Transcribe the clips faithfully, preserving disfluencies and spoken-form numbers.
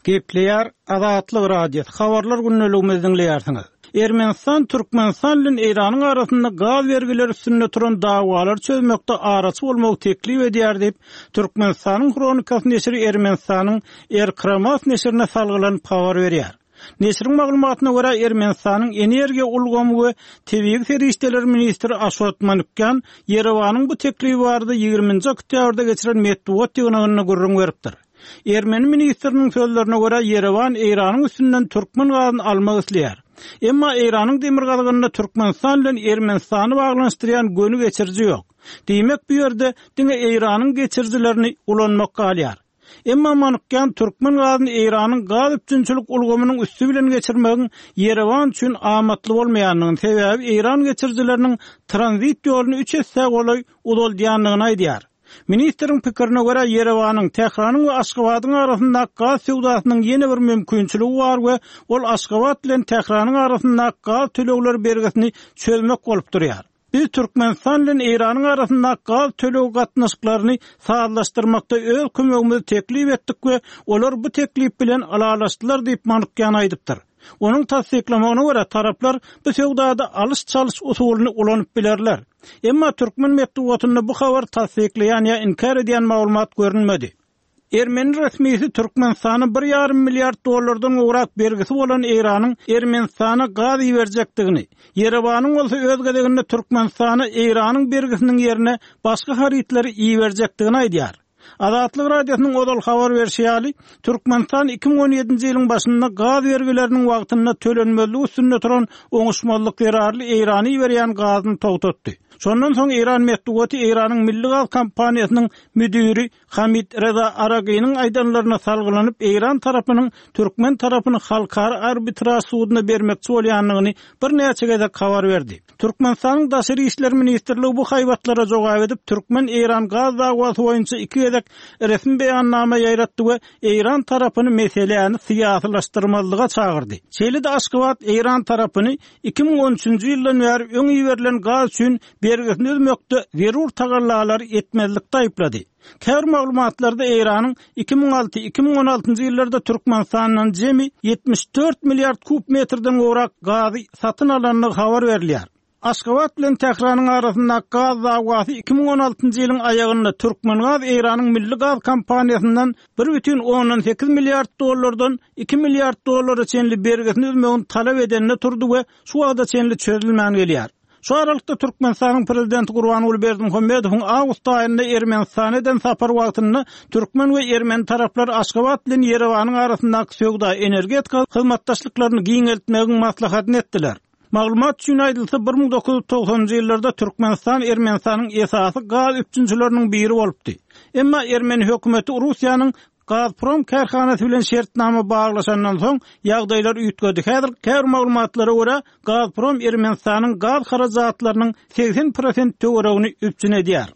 Gepleýär Azatlyk radiosu habarlar günnäligimiziň dinleýärsiňiz. Ermenistan Türkmenistan bilen Iranyň arasynda gaz bergileri üstünde turan dagwalar çözmekde araçy bolmagy teklip edýär diýip Türkmenistanyň kronikasy neşri Ermenistanyň Erkramas neşrine salgylan habar berýär. Neşriň maglumatyna görä Ermenistanyň energiýa ulgamy we tebii serişdeler ministri Aşot Manukyan Yerewanyň bu teklibi barada ýygrüminji oktýabrda geçiren medeniýet ýygynyna gurrun beripdir. Ermeni ministriniň sözlerine görä Yerewan Iranyň üstünden Türkmen gazyny almak isleýär. Emma Iranyň demir gazygyna Türkmenistan bilen Ermenistany baglanşdyrýan gönü geçirji ýok. Diýmek bu ýerde diňe Iranyň geçirjilerini ulanmak galýar. Emma Manukyan Türkmen gazyny Iranyň gaz üçinçilik ulgamynyň üstü bilen geçirmegiň Yerewan üçin amatly bolmaýanynyň sebäbi Iran geçirjileriniň tranzit ýoluny üç hisse golay uzaldýanlygyny aýdýar. Ministriň pikirine görä Yerewanyň Tehranyň we Aşgabatyň arasynda gaz sewdasynyň ýene bir mümkinçiligi bar we ol Aşgabat bilen Tehranyň arasynda gaz tölegleri bergisini çözmek bolup durýar. Biz Türkmenistan bilen Iranyň arasynda gaz tölegi gatnaşyklaryny sağlaşdyrmakda öz kömegimizi teklip etdik we olar bu teklip bilen alalaşdylar diýip Manukyan aýdypdyr. Onun tasdiklamagyna görä taraplar bu sewdada alys çalış usulyny ulanyp bilerler. Emma Türkmen medeniýetinde bu habar tasdikleýän ýa inkar edýän maglumat görünmedi. Ermeni resmisi Türkmenistana bir ýarym milliard dollardan urak bergisi bolan Iranyň Ermenistana gaz berjekdigini, Yerewanyň bolsa öz gedeginde Türkmenistana Iranyň bergisiniň ýerine başga haritleri berjekdigini aýdýar. Azatlyk radiosynyň odal habar berýäli, Türkmenistan iki bin on ýedinji ýylyň başynda gaz bergileriniň wagtynda tölenmeligi üstünde turan oňuşmalyk ýararly Irany berýän gazyny togtatdy. Şondan soň Iran medeniýeti Iranyň milli gaz kompaniýasynyň müdiri Hamid Reza Aragiýnyň aýdanlaryna salgylanyp Iran tarapynyň Türkmen tarapyny halkara arbitraj sudyna bermekçi bolýanlygyny bir näçe gezek habar berdi. Türkmenistanyň daşary işler ministrligi bu haýbatlara jogap edip Türkmen Iran gaz dagwasy boýunça iki gezek resmi beýannama ýaýratdy we Iran tarapyny meseleni syýasylaşdyrmalyga çagyrdy. Şeýle-de Aşgabat Iran tarapyny iki bin on üçinji ýyldan beri öňe berilen gaz üçin bergisini özmekde zerur tagallaalary etmezlikde aýplady. Kär maglumatlarda Iranyň iki bin alty iki bin on altynjy ýyllarda Türkmenistanyň jemi ýetmiş dört milliard kub metrden gowrak gazy satyn alanyny habar berilýär. Aşgabat bilen Tehranyň arasynda gaz dagwasy iki bin on altynjy ýylyň aýagynda Türkmen Gaz Iranyň milli gaz kompaniýasyndan bir бүтүn on sekiz milliard dollardan iki milliard dollara çenli bergisini özmegiň talap edenine turdy we şu wagtda çenli çözülmän gelýär. Şu aralykda Türkmenistanyň prezidenti Gurbanuly Berdimuhammedowyň awgust aýynda Ermenistanyň sapar wagtynda Türkmen we Ermeni taraplar Aşgabat bilen Yerewanyň arasyndaky sewda energetika hyzmatdaşlyklaryny giňeltmegiň maslahatyny etdiler. Maglumat üçin aýdylsa bir ming dokuz ýüz togsonjy ýyllarda Türkmenistan Ermenistanyň esasy gaz üçinçileriniň biri bolupdy. Emma Ermeni hökümeti Russiýanyň Gazprom kärhanasy bilen şertnama baglaşandan soň ýagdaýlar üýtgedi. Häzir kär maglumatlara görä Gazprom Ermenistanyň gaz harajatlarynyň seksen prosent töweregini üpçün edýär.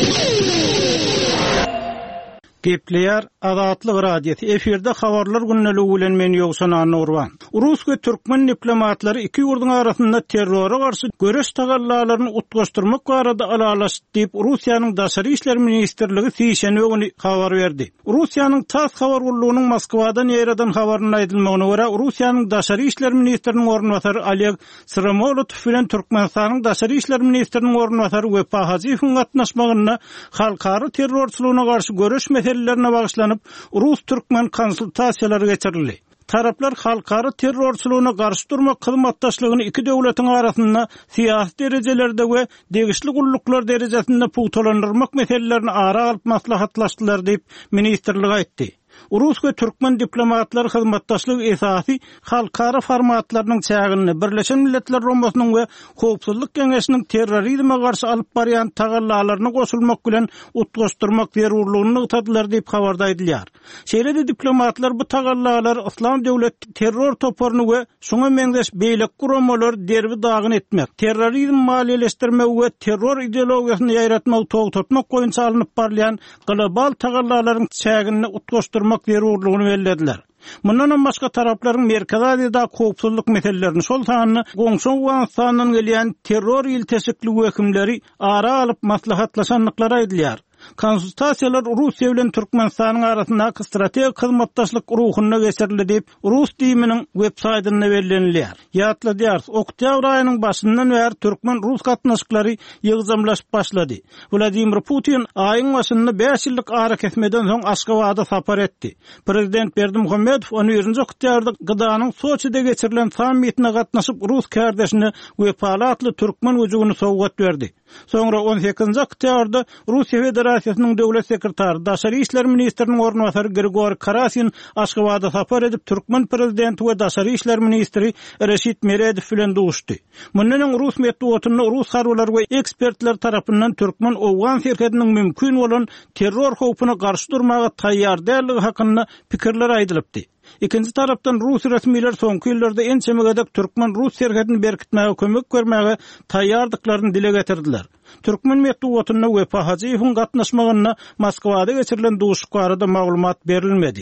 Gepleýär Azatlyk radiosu efirde habarlar günneligi bilen men ýogsan Anurwan. Rus we Türkmen diplomatlary iki ýurduň arasynda terrora garşy göreş tagallalaryny utgaşdyrmak barada alalaşdy diýip Russiýanyň daşary işler ministrligi sişenbe güni habar berdi. Russiýanyň TASS habar gurulugynyň Moskwadan ýerden habaryna aýdylmagyna görä Russiýanyň daşary işler ministriniň ornwatary Oleg Sremolov bilen Türkmenistanyň daşary işler ministriniň ornwatary Wepa Hajiýewiň gatnaşmagyna halkary terrorçylygyna garşy göreş meselelerine bagışlanyp Rus-Türkmen konsultasiýalary geçirildi. Taraplar halkary terrorçylygyna garşy durmak hyzmatdaşlygyny iki döwletiň arasynda syýasy derejelerde we degişli gulluklar derejesinde puwtalandyrmak meselelerini ara alyp maslahatlaşdylar diýip ministrlik aýtdy. Rus we Türkmen diplomatlary hyzmatdaşlyk esasy halkara formatlarynyň çägini Birleşen Milletler Romasynyň we Howpsuzlyk Keňeşiniň terrorizme garşy alyp barýan tagallalaryny goşulmak bilen utgaşdyrmak zerurlygyny ýytadylar diýip habarda aýdylýar. Şeýle-de diplomatlar bu tagallalar Islam döwleti terror toparyny we şoňa meňzeş beýlek guramalar derbi dagyn etmek, terrorizm maliýeleşdirmek we terror ideologiýasyny ýaýratmak, togtatmak goýunça alınıp barlayan global tagallalaryň çägini utgaşdyrmak zerurlygyny bellediler. Mundan başga tarapların Merkez Aziýada howpsuzlyk meselelerini şol sanyny goňşy Awganistanyň gelýän terror ýyl teşikli hökümleri ara alyp maslahatlaşanlyklary aýdylýar. Konsultasiyalar Russiýa bilen Türkmenistanyň arasyndaky strategik hyzmatdaşlyk ruhuny geçirildi diýip Rus diýiminiň web saýtyna bellenilýär. Ýatladýar, oktyabr aýynyň başyndan bäri türkmen rus gatnaşyklary ýygyzamlaşyp başlady. Vladimir Putin aýyň başynda beş ýyllyk ara kesmeden soň Aşgabatda sapar etdi. Prezident Berdimuhammedow on birinji oktýabrda Gydanyň Soçyda geçirilen sammitine gatnaşyp Rus kärdeşine wepalatly türkmen wujygyny sowgat berdi. Soňra on sekizinji oktýabrda Russiýa Federasiýasynyň döwlet sekretary, Daşary işler ministriniň ornwasary Grigori Karasin Aşgabatda sapar edip türkmen prezidenti we Daşary işler ministri Reşit Meredow bilen duşdy. Mundan Rus medeniýetini Rus harwlary we ekspertler tarapyndan türkmen owgan serkediniň mümkin bolan terror howpuny garşy durmaga taýýar dälligi hakynda pikirler aýdylypdy. İkinci tarapdan Rus resmiler soňky ýyllarda en çemegedek türkmen Rus serkedini berkitmäge kömek bermäge taýýardyklaryny dile getirdiler. Türkmen medeniýetine Wefa Hajiýewiň gatnaşmagyna Moskwada geçirilen duşuk barada maglumat berilmedi.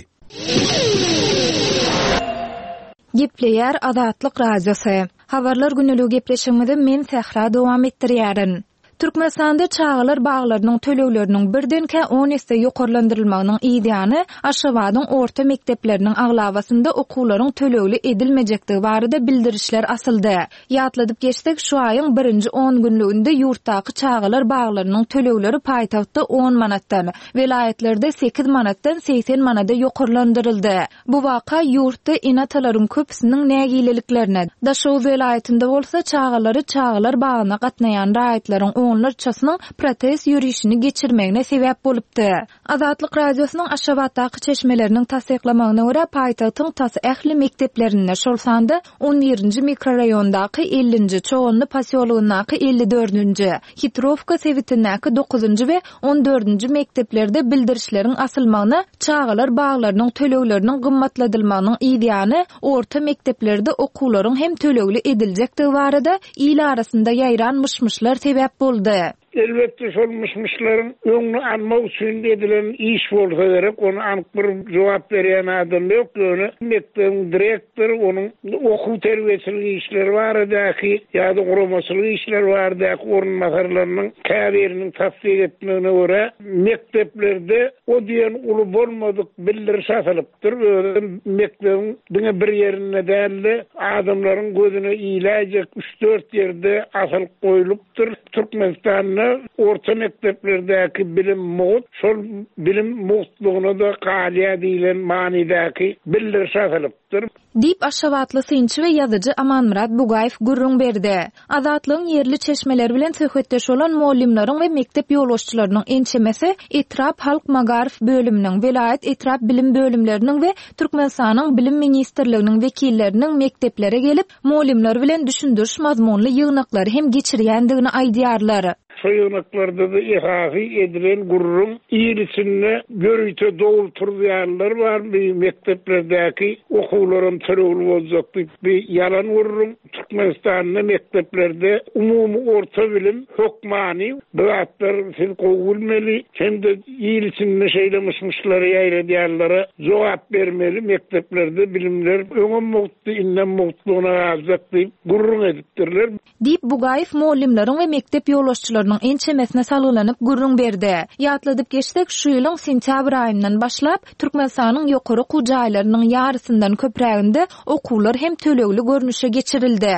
Gepleýär Azatlyk Radiosy. Habarlar güneligi gepleşigimizde men Sehra dowam etdirýärin. Türkmenistanda çağılar bağlarının töleglerinin birdenke on esse yukarılandırılmağının ideyanı Aşgabatyň orta mekteplerinin aglabasında okuwlaryň tölegli edilmejekdigi barada bildirişler asyldy. Ýatladyp geçsek şu aýyň birinji on günlüğünde ýurtdaky çağılar bağlarının tölegleri paýtagtda on manatdan, welaýetlerde sekiz manatdan seksen manada yukarılandyryldy. Bu waka ýurtda inatalaryň köpüsiniň nägileliklerine, Daşow welaýetinde bolsa çağılary çağılar bağına gatnaýan raýatlaryň onlarçasynyň protest ýürüýüşini geçirmegine sebäp bolupdy. Azatlyk Radiosynyň Aşgabatdaky çeşmeleriniň tasdiklamagyna görä paýtagtyň tasy ähli mekteplerinde şolsanda on birinji mikroraýondaky ellinji çoğunly pasyologyndaky elli dördünji, Hitrovka sewitindäki dokuzunji we on dördünji mekteplerde bildirişleriň asylmagyna çağılar bağlarynyň tölegleriniň gymmatladylmagynyň ideýany orta mekteplerde okuwlaryň hem tölegli ediljekdigi barada il arasynda ýaýran myşmyşlar sebäp boldy. Elbette sormuşmuşların öňüne anmak üçin edilen iş bolsa gerek, onu anyk bir jogap berýän adam ýok. Onu mektebin direktory, onun okuw terbiýeçilik işleri baradaky ýa-da guramaçylyk işleri baradaky ornwasarlarynyň käbiriniň tasdik etmegine görä mekteplerde o diýen uly bolmadyk bildiriş asylypdyr. Mektebin diňe bir ýerine däli adamlaryň gözüne iýläjek üç dört ýerde asylyp goýulypdyr. Türkmenistanyň orta mekteplerdäki bilim mowut, şol bilim mowutlugyna da galia diýilen manydäki bildiriş asylypdyr. Dip Aşgabatly synçy we ýazyjy Amanmurat Bugaýew gurrun berdi. Azatlygyň yerli çeşmeler bilen söhbetdeş bolan muallimlaryň we mektep ýolbaşçylarynyň ençemesi Etrap Halk Magarif bölüminiň, Vilayet Etrap bilim bölümleriniň we Türkmenistanyň bilim ministrliginiň wekilleriniň mekteplere gelip muallimler bilen düşündiriş mazmunly ýygnaklary hem geçirýändigini aýdýarlar. Soýunaklarda da ihafy edilen gurrun ýylysyny görüýte dowulturýanlar bar. Mekteplerdäki okuwlaryň töregli boljak diýip bir ýalan gurrun. Türkmenistanyň mekteplerde umumy orta bilim hukmany bätler fil gowulmeli, hem-de ýylysyny şeýlemişmişler ýaýradýarlara jogap bermeli. Mekteplerde bilimler öňe mowtdy, inden mowtlugyna azat diýip gurrun edipdirler. Diýip Bugaýew muallimlaryň we mektep ýolbaşçylarynyň ençemesine salgylanyp gurrun berdi. Ýatladyp geçsek şu ýylyň sentýabr aýyndan başlap Türkmenistanyň ýokary gujaýlarynyň ýarysyndan köpräginde okuwlar hem tölegli görnüşe geçirildi.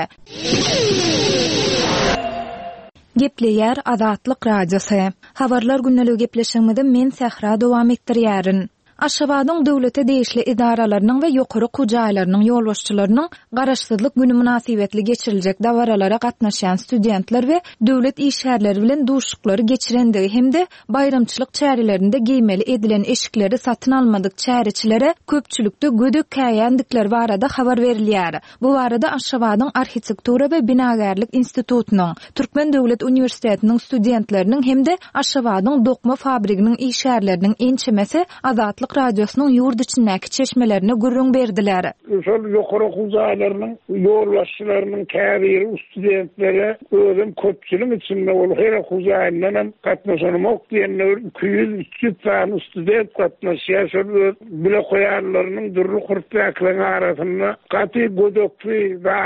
Gepleýär Azatlyk Radiosy. Habarlar günneligi gepleşigimizde men Sehra dowam etdirýärin. Aşgabatyň döwlete değişli idaralarynyň we ýokary gujaýlarynyň ýolbaşçylarynyň garaşsyzlyk güni münasibetli geçiriljek dawaralara gatnaşan studentler we döwlet işgärleri bilen duşuklary geçirendigi hemde bayramçylyk çärelerinde giýmeli edilen eşikleri satyn almadyk çäreçilere köpçülükde gödök käýändikleri barada habar berilýär. Bu barada Aşgabatyň Arhitektura we Binagärlik institutynyň, Türkmen Döwlet Uniwersitetiniň studentleriniň hemde Aşgabatyň dokma fabriginiň işgärleriniň ençemesi Azatlyk Radiosynyň ýurt içindäki çeşmelerine gurrun berdiler. Şol ýokary gujaýlarynyň ýolbaşçylarynyň käbir studentlere özüm köpçülik içinde ol her gujaýlaryndan gatnaşmak diýenler iki yüz üç yüz tane student gatnaşýar. Şol bile goýarlarynyň durry gurtlaklaryň arasynda gaty gödökli daraş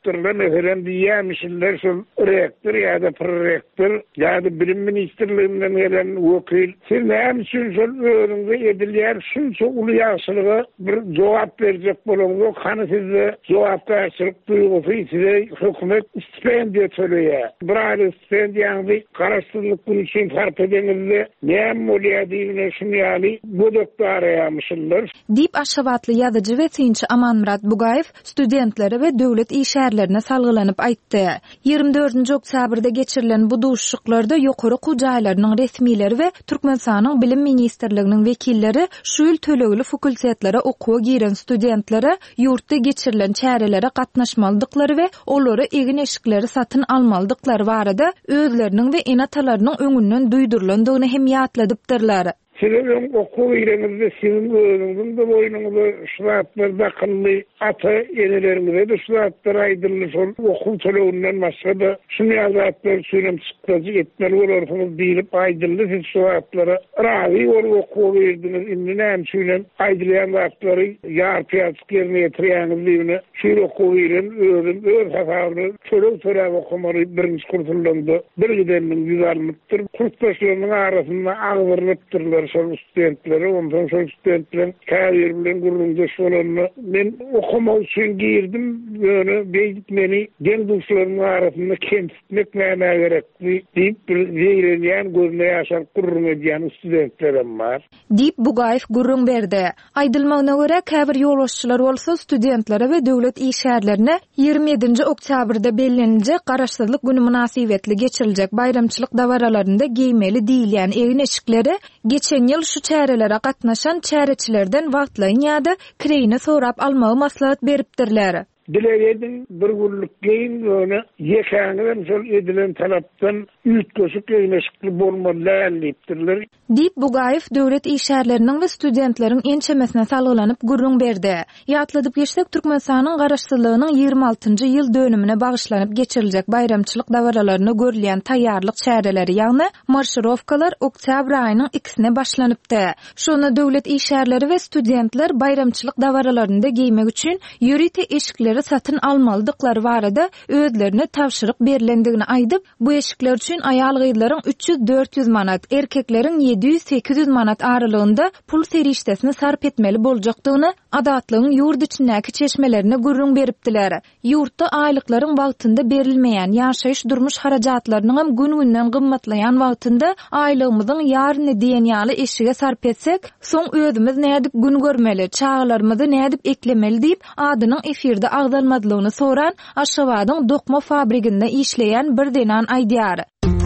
yaptırılan efendim diýýärmişler şol rektör ýa-da prorektor ýa-da bilim ministrliginden gelen wekil siz näme üçin şol öňünde edilýär şunça uly ýaşlyga bir jogap berjek bolanyňy hany sizde jogapkärçilik duýgusy size hökümet stipendiýa töleýär. Bir aýly stipendiýany garaşdyrlyk üçin sarf edenizde näme bolýar diýene şunu ýaly bu doktora ýamışlar. Dip Aşgabatly ýazyjy we synçy Amanmurat Bugaýew studentlere we döwlet işgärlerine salgylanyp aýtdy. ýygrimi dördünji oktýabrda geçirilen bu duşuşyklarda ýokary gujaýlarynyň resmileri we Türkmenistanyň bilim ministrliginiň wekilleri şu ýyl tölegli fakultetlere okuwa giren studentlere ýurtda geçirilen çärelere gatnaşmalydyklary we olary egin eşikleri satyn almalydyklary barada özleriniň we enatalarynyň öňünden duýdurulandygyny hem ýatladypdyrlar. Sizin okul ilenizde sizin öğrenizin de boynunuzda şuratlar bakımlı ata enelerinize de şuratlar aydırılış olup okul töleğinden başka da şunu yazatlar söylem çıktıcı etmeli olursunuz deyilip aydırılış siz şuratlara ravi ol okul verdiniz indi neyim söylem aydırlayan zatları yar piyatık yerine getiriyeniz deyine şöyle okul veren öğren öğren hafavını töleğ töleğ okumalı birinci kurtulanda bir gideninin yüz alınıptır kurtbaşlarının arasında ağırlıptırlar şol studentlere, ondan şol studentlerin kariyer bilen gurrunca şolanına men okumak üçün girdim, böyle beylik meni gen duşlarının arasında kemsitmek näme gerekli deyip bir zeyrenýän gözüne ýaşar gurrun edýän studentlerim var. Dip Bugaýew gurrun berdi. Aýdylmagyna görä käbir ýolbaşçylar bolsa studentlere we döwlet işgärlerine ýygrimi ýedinji oktýabrda bellenije garaşdyrlyk güni münasibetli geçiriljek bayramçylyk dawaralarynda giýmeli diýilýän egin eşikleri geçen ýyl şu çärelere gatnaşan çäreçilerden wagtlaryň ýa-da kireyini sorap almagy maslahat beripdirler. Dileýedim bir günlük geýin öňe ýekäňden şol edilen talapdan üýtgeşik ýeňeşikli bolmaly diýipdirler. Dip Bugaýew döwlet işgärleriniň we studentleriň ençemesine salgylanyp gurrun berdi. Ýatladyp geçsek Türkmenistanyň garaşdyrlygynyň ýygrimi altynjy ýyl dönümine bagyşlanyp geçiriljek bayramçylyk dawaralaryna görülýän taýýarlyk çäreleri ýagny marşirowkalar oktyabr aýynyň ikisine başlanypdy. Şonu döwlet işgärleri we studentler bayramçylyk dawaralaryny giýmek üçin ýürite eşikleri satyn almalydyklary barada özlerine tapşyryk berilendigini aýdyp, bu eşikler üçin aýal gyýlaryň üç ýüz dört ýüz manat, erkekleriň ýedi ýüz sekiz ýüz manat aralygynda pul serişdesini sarp etmeli boljakdygyny adatlygyň ýurt içindäki çeşmelerine gurrun beripdiler. Ýurtda aýlyklaryň wagtynda berilmeýän ýaşaýyş durmuş harajatlarynyň hem gün-günden gymmatlaýan wagtynda aýlygymyzyň ýaryny diýen ýaly eşige sarp etsek, soň özümiz nädip gün görmeli, çağlarymyzy nädip eklemeli diýip adynyň efirde agdalmadylygyny soran Aşgabatyň dokma fabrikinde işleýän bir denan aýdýar.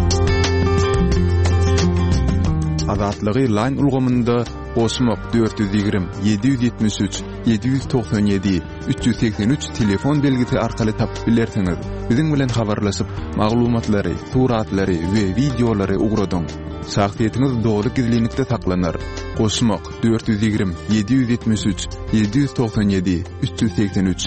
Azatlygy line ulgamynda Osmok dört yüz ýygrimi ýedi ýüz ýetmiş üç ýedi ýüz toksan ýedi üç ýüz seksen üç telefon belgisi arkaly tapyp bilersiňiz. Biziň bilen habarlaşyp maglumatlary, suratlary we videolary ugradyň. Şahsiýetiniz dogry gizlilikde saklanır. Osmok dört yüz ýygrimi ýedi ýüz ýetmiş üç ýedi ýüz toksan ýedi üç ýüz seksen üç.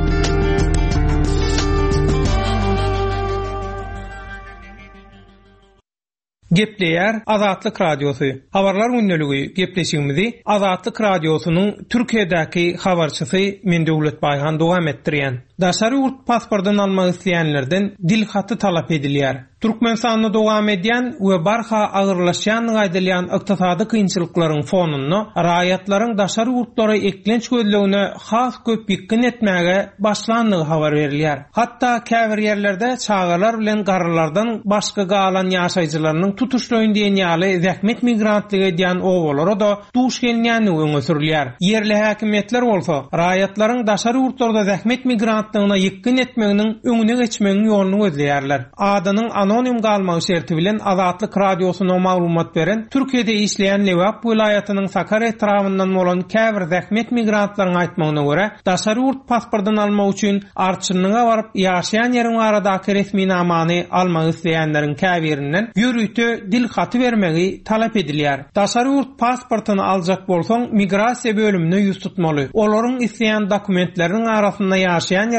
Gepleýär Azatlyk radiosu. Habarlar günneligi gepleşigimizi Azatlyk radiosunyň Türkiýedäki habarçysy Mendewlet Baýhan dowam etdirýän. Daşary urt pasportyny almak isleýänlerden dil haty talap edilýär. Türkmenistanda dowam edýän we barha agyrlaşýan gaýdylýan ykdysady kynçylyklaryň fonunda raýatlaryň daşary urtlara eklenç gözlegine has köp ýykyn etmäge başlandygy habar berilýär. Hatda käbir ýerlerde çağalar bilen garrylardan başga galan ýaşaýjylarynyň tutuşlaýyn diýen ýaly zähmet migrantlygy edýän owalara da duş gelýäni öňe sürilýär. Yerli häkimetler bolsa raýatlaryň daşary urtlarda zähmet migrantlygyna ýykyn etmeginiň öňüne geçmegiň ýolunu gözleýärler. Adynyň anonim galmagy şerti bilen Azatlyk radiosuna maglumat beren Türkiýede işleýän Lewap vilayatynyň Sakar etrafyndan bolan käbir zähmet migrantlaryň aýtmagyna görä, daşary urt pasportyny almak üçin artçylygyna baryp ýaşaýan ýeriň aradaky resmi namany almak isleýänleriň käbirinden ýürüýte dil haty bermegi talap edilýär. Daşary urt pasportyny aljak bolsaň migrasiýa bölümine ýüz tutmaly. Olaryň isleýän dokumentleriniň arasynda ýaşaýan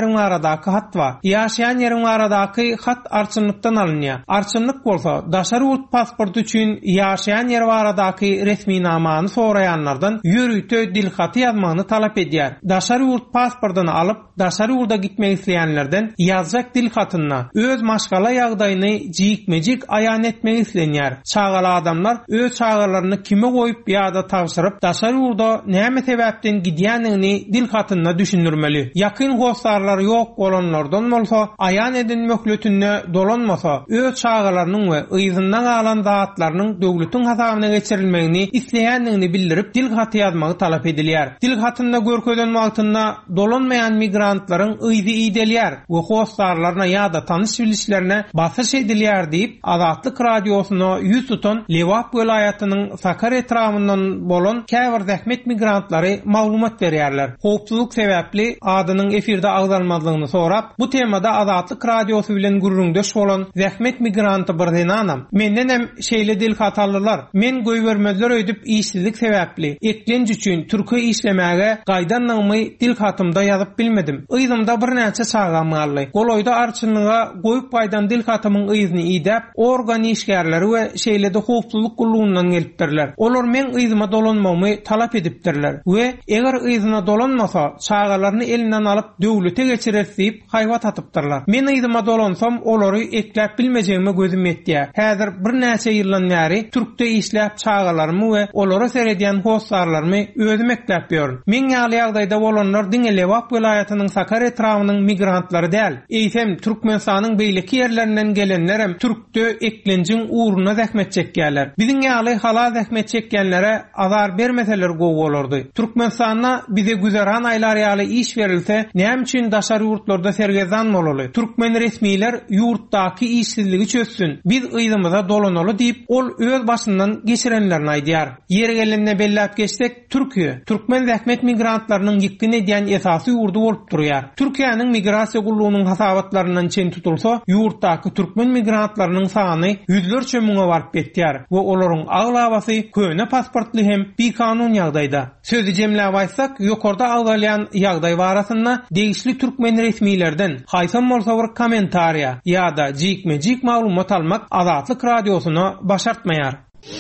yerin aradaky hatwa, ýaşaýan yerin aradaky hat arçynlykdan alınýar. Arçynlyk bolsa, daşary ult pasportu üçin ýaşaýan yer aradaky resmi namany soraýanlardan ýürüýte dilhaty ýazmagyny talap edýär. Daşary ult pasportuny alyp, daşary ulda gitmek isleýänlerden ýazjak dilhatyna öz maşgala ýagdaýyny jikmejik aýan etmek islenýär. Çağala adamlar öz çağalaryny kime goýup ýa-da tagşyryp, daşary ulda näme sebäpden gidýänini dilhatyna düşünürmeli. Ýakyn gostarlar ýok bolanlardan bolsa, aýan edilmekletine dolanmasa, öz çağalarynyň we ýyzyndan alan zatlarynyň döwletiň hasabyna geçirilmegini isleýändigini bildirip dilhaty ýazmagy talap edilýär. Dilhatyna görkezlenme altynda dolanmayan migrantlaryň ýyzy idelýär we gostarlaryna ýa-da tanış bilişlerine basyş edilýär diýip Azatlyk radiosyna ýüz tutan Lewap welaýatynyň Sakar etramyndan bolan käbir zähmet migrantlary maglumat berýärler. Howpsuzlyk sebäpli adynyň efirde agdalmadygyny sorap, bu temada Azatlyk radiosy bilen gurrundaş bolan zähmet migranty birdenanam. Menden hem şeýle dil hatallylar. Men goýbermezler öýdüp işsizlik sebäpli eklenç üçin türkçe işlemäge gaýdanlygy dil hatymda ýazyp bilmedim. Ýzymda bir näçe sagam garly. Goloýda arçynlyga goýup gaýdan dil hatymyň ýzyny iýdäp, organ işgärleri we şeýle de howpsuzlyk gulluğundan gelipdirler. Olar men ýzyma dolanmamy talap edipdirler we eger ýzyna dolanmasa, çağalaryny elinden alyp döwlete geçirer diýip haýwat atypdyrlar. Men ýzyma dolansam, olary ekläp bilmejegime gözüm ýetdi. Häzir bir näçe ýyldan bäri türkçe işläp çağalarmy we olary seredýän howsarlarmy özüm ekläp ýörün. Men ýaly ýagdaýda bolanlar diňe Lewap welaýatynyň Sakar etramynyň migrantlary däl. Eýsem Türkmenistanyň beýleki ýerlerinden gelenlerem türkçe eklenjiň uğruna zähmet çekýärler. Biziň ýaly hala zähmet çekýänlere azar bermeseler gowy bolardy. Türkmenistanda bize güzeran aýlar ýaly iş berilse, näme üçin daşary ýurtlarda sergezan bolaly? Türkmen resmiler ýurtdaky işsizligi çözsün. Biz ýzymyza dolanaly diýip ol öz başyndan geçirenlerini aýdýar. Ýere gelenine belläp geçsek, Türkiýe Türkmen zähmet migrantlarynyň ýekdin edýän esasy ýurdu bolup durýar. Türkiýanyň migrasiýa gullugynyň hasabatlarynyň çen tutulsa, ýurtdaky türkmen migrantlarynyň sany ýüzlerçe müňe baryp ýetýär we olaryň aglabasy köne pasportly hem bikanun ýagdaýda. Sözü jemläp aýtsak, ýokarda agdalýan ýagdaý barasynda degişli türkmen resmilerden haýsam bolsa bir kommentariýa ýa-da jikmejik maglumat almak Azatlyk radiosyna başartmaýar.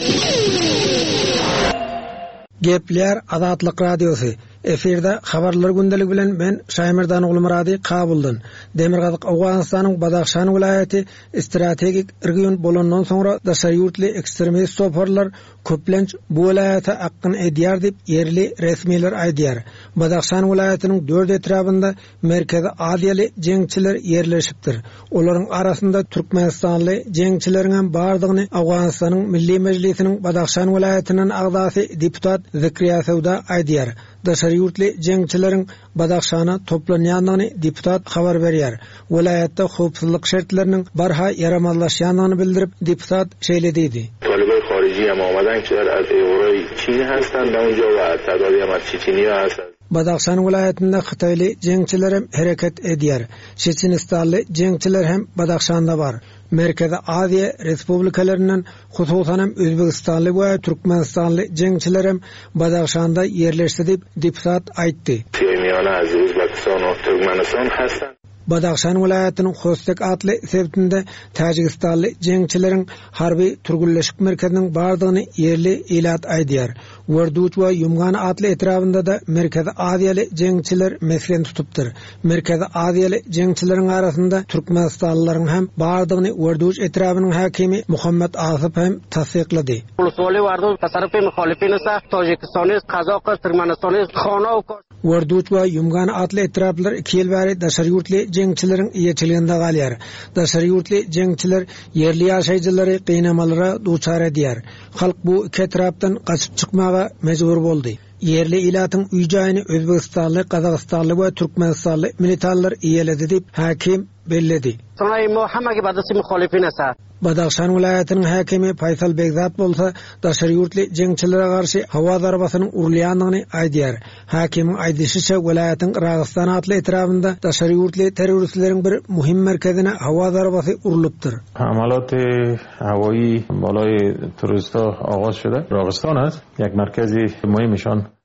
Gepler Azatlyk radiosu. Efirde habarlar gündelik bilen men Şaýmyrdan oglum Murady kabuldan. Demirgazyk Awganystanyň Badaxşan vilayaty strategik region bolandan soňra daşary ýurtly ekstremist soparlar köplenç bu vilayata aqqyn edýär diýip yerli resmiler aýdýar. Badaxşan vilayatynyň dört etrafynda Merkezi Aziýaly jeňçiler yerleşipdir. Olaryň arasynda Türkmenistanly jeňçileriň hem bardygyny Awganystanyň Milli Mejlisiniň Badaxşan vilayatynyň agdasy deputat Zikriýa Sowda aýdýar. Daşary ýurtly jeňçileriň Badaxşana toplanýandygyny deputat habar berýär. Vilayatda howpsuzlyk şertleriniň barha yaramazlaşýandygyny bildirip deputat şeýle diýdi. طالبای خارجی هم آمدن که از ایورای چین هستن و اونجا و تعدادی هم از چیچینی ها هستن. Badaxşan vilayatynda Xitayly jeňçiler hem hereket edýär. Çeçenistanly jeňçiler hem Badaxşanda bar. Merkezi Aziýa respublikalarynyň, hususan hem Özbegistanly we Türkmenistanly jeňçiler hem Badaxşanda yerleşdi diýip deputat aýtdy. Miýana az Özbekistan we Türkmenistan hastan. Badaxşan vilayatynyň Hostek atly sebitinde Tajikistanly jeňçileriň harby turgulleşik merkeziniň bardygyny yerli ilat aýdýar. Werduç we Yumgan atly etrafynda da Merkezi Aziýaly jeňçiler meselen tutupdyr. Merkezi Aziýaly jeňçileriň arasynda Türkmenistanlylaryň hem bardygyny Werduç etrafynyň hakimi Muhammed Asif hem tasdiqlady. Uluswaly Werduç tasarrufi muhalifin esa Tojikistany, Kazaq, Türkmenistany, Xonov Werduç we Yumgan atly etraflar iki ýyl bäri daşary ýurtly jeňçileriň ýeçiliginde galýar. Daşary ýurtly jeňçiler yerli ýaşaýjylary gynamalara duçar edýär. Halk bu iki etrapdan gaçyp çykmaga mejbur boldy. Yerli ilatyň üýjaýyny Özbegistanly, Kazakstanly we Türkmenistanly militarlar iýeledi diýip hakim belledi. Sonra Muhammad badasy muhalifin esa Badaxşan vilayatynyň hakimi Faysal Begzat bolsa, daşary ýurtly jeňçilere garşy hawa zarbasynyň urulýandygyny aýdýar. Hakimiň aýdýşyça, vilayatyň Ragistan atly etrafynda daşary ýurtly teröristleriň bir muhim merkezine hawa zarbasy urulypdyr. Amalaty hawaýy balaý turistlar agaz şuda. Ragistan ast, ýek merkezi muhimşan.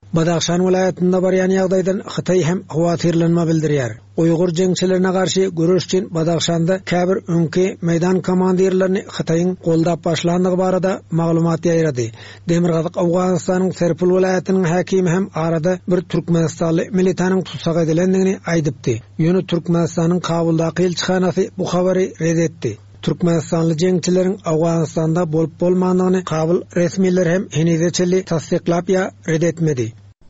Badaxşan vilayatynda barýan ýagdaýdan Hytaý hem howatyrlanma bildirýär. Uýgur jeňçilerine garşy görüş üçin Badaxşanda käbir öňki meýdan komandirlerini Hytaýyň goldap başlandygy barada maglumat ýaýrady. Demirgazyk Awganystanyň Serpil vilayatynyň häkimi hem arada bir Türkmenistanly militanyň tutsak edilendigini aýdypdy. Ýöne Türkmenistanyň Kabuldaky elçihanasy bu habary red etdi. Türkmenistanly jeňçileriň Awganystanda bolup bolmandygyny Kabul resmiýetleri hem henizeçeli tasdiklap ýa red etmedi.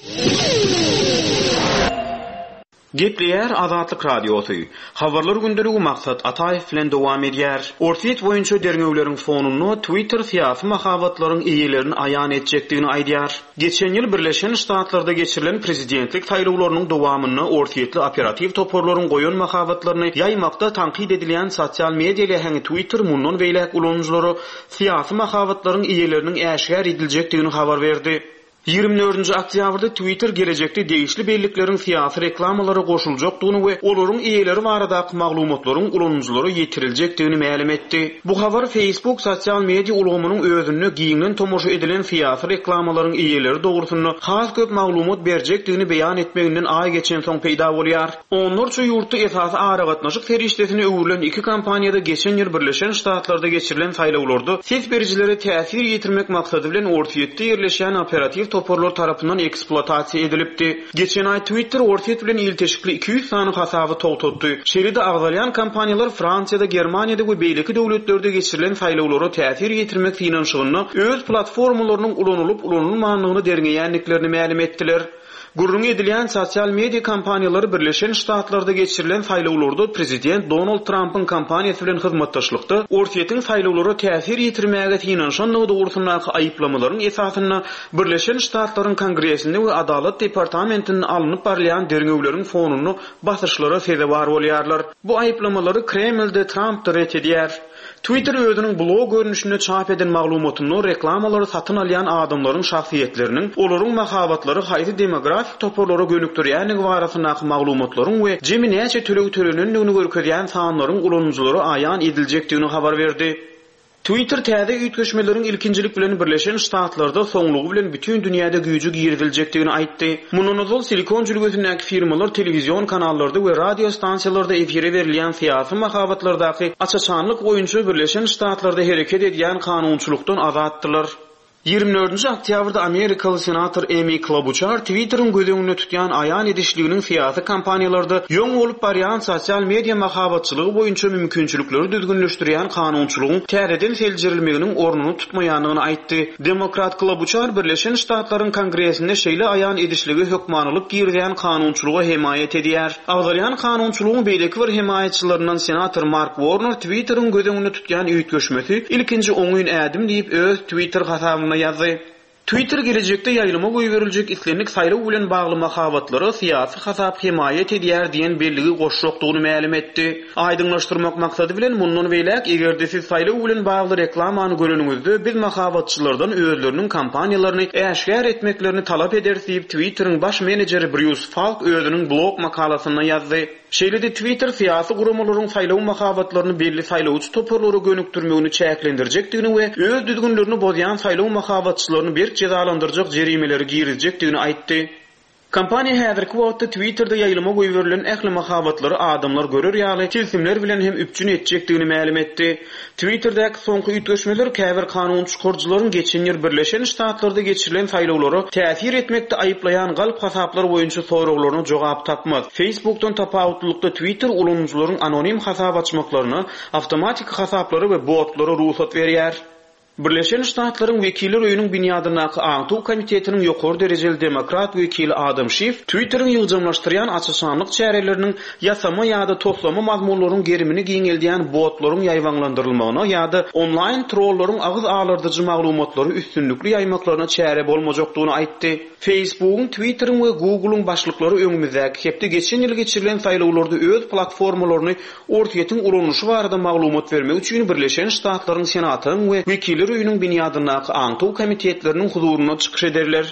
Gepleýär Azatlyk radiosu. Habarlar gündeligi maksat Ataýew bilen dowam edýär. Ortiýet boýunça derňewleriň fonuny Twitter syýasy mahabatlaryň eýelerini aýan etjekdigini aýdýar. Geçen ýyl Birleşen Ştatlarda geçirilen prezidentlik saýlawlarynyň dowamyny ortiýetli operativ toporlaryň goýan mahabatlaryny ýaymakda tanqid edilýän sosial media leheňi Twitter mundan beýlek ulanjylary syýasy mahabatlaryň eýeleriniň äşgär ediljekdigini habar berdi. ýygrimi dördünji oktýabrda Twitter gelejekde degişli bellikleriň syýasy reklamalary goşuljakdygyny we olaryň eýeleri baradaky maglumatlaryň ulanjylary ýetiriljekdigini ma'lum etdi. Bu habar Facebook sosial media ulgamynyň özüne giňden tomoşa edilen syýasy reklamalaryň eýeleri dogrusyny has köp maglumat berjekdigini beýan etmeginden ay geçen soň peýda bolýar. Onlarça ýurtda esasy ara gatnaşyk ferişdesini öwrülen iki kampaniýada geçen ýyl Birleşen Ştatlarda geçirilen saýlawlarda ses berjilere täsir ýetirmek maksady bilen ortiýetde ýerleşýän operativ toporlar tarapyndan eksploatasiýa edilipdi. Geçen ay Twitter ortiýet bilen ilteşikli iki yüz sany hasaby togtatdy. Şeride agzalyan kampaniýalar Fransiýada, Germaniýada we beýleki döwletlerde geçirilen saýlawlara täsir ýetirmek finansyny öz platformalarynyň ulanylyp ulanylmagyny derňeýänliklerini ma'lum etdiler. Gurrun edilen sosial media kampaniýalary Birleşen Ştatlarda geçirilen saýlawlarda prezident Donald Trump'ın kampaniýasy bilen hyzmatdaşlykda ortiýetiň saýlawlara täsir ýetirmäge tinanşanlygy dogrusundaky aýplamalaryň esasyna Birleşen Ştatlaryň Kongresinde we Adalet Departamentinde alınıp barlayan derňewleriň fonuny basyşlara sebäp bolýarlar. Bu aýplamalary Kremlde Trump ret edýär. Twitter özünün blog görünüşünde çap eden maglumatyny reklamaları satın alyan adamlaryň şahsiýetleriniň, olaryň mahabatlary haýsy demografik toporlara gönükdirýänligi barasyndaky maglumatlaryň we jemi näçe töleg tölenendigini görkezýän sanlaryň ulanjylary aýan ediljekdigini habar berdi. Twitter täze üýtgeşmeleriň ilkinjilik bilen Birleşen Ştatlarda soňlugy bilen bütün dünýäde güýjü girdilejekdigini aýtdy. Mundan öňe Silikon jülgüsindäki firmalar telewizion kanallarda we radio stansiýalarda efire berilýän syýasy mahabatlardaky açaçanlyk boýunça Birleşen Ştatlarda hereket edýän kanunçylykdan azatdylar. ýygrimi dördünji oktýabrda Amerikaly senator Amy Klobuchar Twitter'ın gözüňünde tutýan aýan edişliginiň syýasy kampaniýalarda ýöň bolup barýan sosial media mahabatçylygy boýunça mümkinçilikleri düzgünleşdirýän kanunçylygyň täzeden seljirilmeginiň ornuny tutmaýanlygyny aýtdy. Demokrat Klobuchar Birleşen Ştatlaryň Kongresinde şeýle aýan edişligi hökmanlyk girýän kanunçylyga himayet edýär. Agzalyan kanunçylygyň beýleki bir himayetçilerinden senator Mark Warner Twitter'ın gözüňünde tutýan üýtgeşmesi ilkinji oňyň ädim diýip öz Twitter hasabyna yazdy. Twitter gelejekde ýaýlama goýberilejek islenlik saýlaw bilen bagly mahabatlary syýasy hasap himayet edýär diýen belligi goşjakdygyny ma'lum etdi. Aýdyňlaşdyrmak maksady bilen mundan beýlek egerde siz saýlaw bilen bagly reklamany göreningizde biz mahabatçylardan özleriniň kampaniýalaryny äşgär etmeklerini talap ederiz diýip Twitter'ın baş menejeri Bruce Falk özüniň blog makalasyna yazdy. Şeýlede Twitter syýasy guramalaryň saýlaw mahabatlaryny belli saýlawçy toporlary gönükdirmegini çäklendirjekdigini we öz düzgünlerini bozýan saýlaw mahabatçylaryny bir cezalandyrjak jerimeleri girizjekdigini aýtdy. Kampaniýa häzirki wagtda Twitter'da ýaýlama goýberilen ähli mahabatlary adamlar görer ýaly tilsimler bilen hem üpçün etjekdigini ma'lum etdi. Twitter'däki soňky üýtgeşmeler käbir kanun çykarjylaryň geçen ýyl Birleşen Ştatlarda geçirilen saýlawlara täsir etmekde aýyplaýan galp hasaplar boýunça soraklaryna jogap tapmaz. Facebook'dan tapawutlykda Twitter ulanjylaryň anonim hasap açmaklaryna, awtomatik hasaplary we botlary ruhsat berýär. Birleşen Ştatlaryň Wekiller öýüniň binýadynaky Aňtuw komitetiniň ýokary derejeli demokrat wekili Adam Schiff Twitter'ın ýyljamlaşdyrýan açyşanlyk çäreleriniň ýasama ýa-da toplama mazmunlaryň gerimini giňeldiýän botlaryň ýaýwanlandyrylmagyna ýa-da online trollaryň agyz alardyjy maglumatlary üstünlikli ýaymaklaryna çäre bolmajakdygyny aýtdy. Facebook'un, Twitter'ın we Google'un başlyklary öňümüzdäki hepde geçen ýyl geçirilen saýlawlarda öz platformalaryny ortiýetiň ulanışı barada maglumat bermek üçin Birleşen Ştatlaryň senatynyň we Wekiller öýüniň binýadynaky Aňtuw komitetleriniň huzuruna çykyş ederler.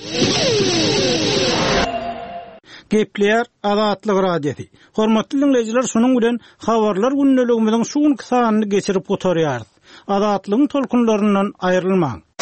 Gepleýär Azatlyk radiosu. Hormatly dinleýijiler, şonuň bilen habarlar günneligimiziň şu sanyny geçirip oturýarys. Azatlygyň tolkunlaryndan aýrylmaň.